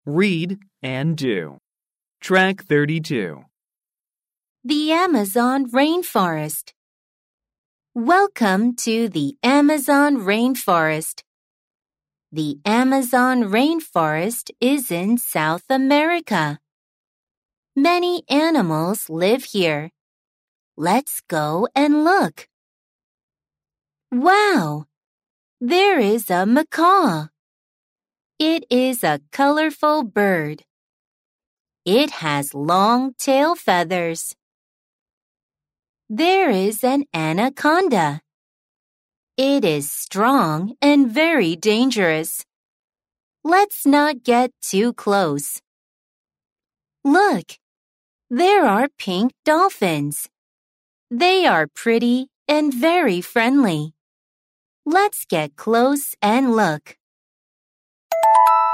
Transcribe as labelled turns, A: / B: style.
A: Read and do. Track 32.
B: The Amazon rainforest. Welcome to the Amazon rainforest. The Amazon rainforest is in South America. Many animals live here. Let's go and look. Wow! There is a macaw. It is a colorful bird. It has long tail feathers. There is an anaconda. It is strong and very dangerous. Let's not get too close. Look, there are pink dolphins. They are pretty and very friendly. Let's get close and look.